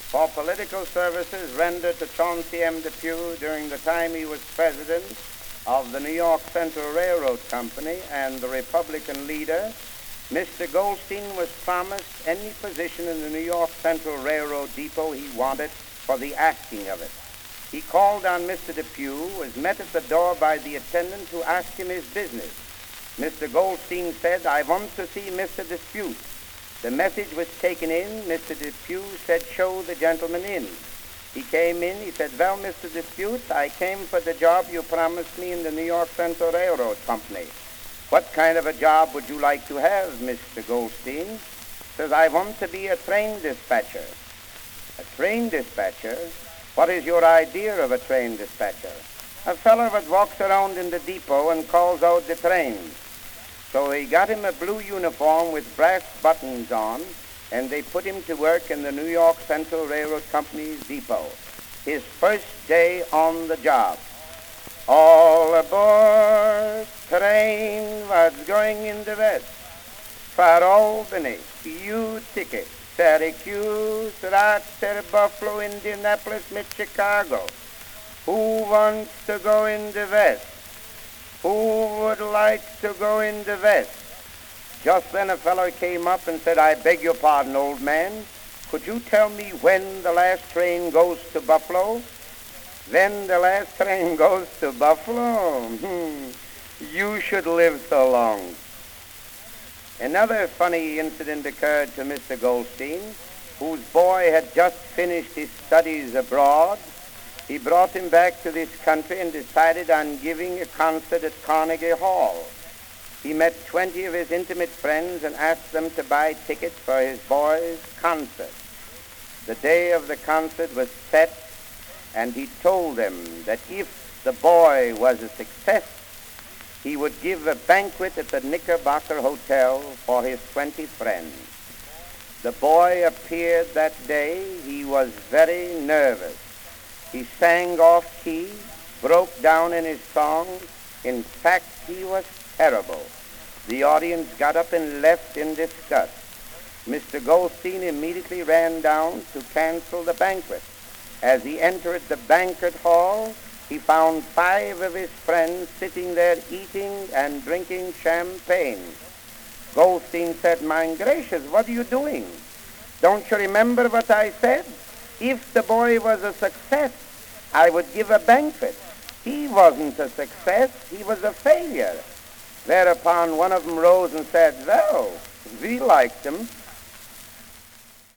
for political services rendered to Chauncey M. Depew during the time he was president of the New York Central Railroad Company and the Republican leader, Mr. Goldstein was promised any position in the New York Central Railroad Depot he wanted for the asking of it. He called on Mr. Depew, was met at the door by the attendant who asked him his business. Mr. Goldstein said, "I want to see Mr. Depew." The message was taken in. Mr. Depew said, "Show the gentleman in." He came in. He said, "Well, Mr. Depew, I came for the job you promised me in the New York Central Railroad Company. What kind of a job would you like to have, Mr. Goldstein?" Says, "I want to be a train dispatcher." "A train dispatcher? What is your idea of a train dispatcher?" "A fellow that walks around in the depot and calls out the trains." So they got him a blue uniform with brass buttons on, and they put him to work in the New York Central Railroad Company's depot. His first day on the job. "All aboard, train was going in the west. For Albany, Utica, Syracuse, Rochester, Buffalo, Indianapolis, Chicago. Who wants to go in the west? Who would like to go in the west?" Just then a fellow came up and said, "I beg your pardon, old man. Could you tell me when the last train goes to Buffalo?" "When the last train goes to Buffalo? You should live so long." Another funny incident occurred to Mr. Goldstein, whose boy had just finished his studies abroad. He brought him back to this country and decided on giving a concert at Carnegie Hall. He met 20 of his intimate friends and asked them to buy tickets for his boy's concert. The day of the concert was set, and he told them that if the boy was a success, he would give a banquet at the Knickerbocker Hotel for his 20 friends. The boy appeared that day. He was very nervous. He sang off key, broke down in his song. In fact, he was terrible. The audience got up and left in disgust. Mr. Goldstein immediately ran down to cancel the banquet. As he entered the banquet hall, he found 5 of his friends sitting there eating and drinking champagne. Goldstein said, "My gracious, what are you doing? Don't you remember what I said? If the boy was a success, I would give a banquet. He wasn't a success. He was a failure." Thereupon one of them rose and said, "Well, we liked him.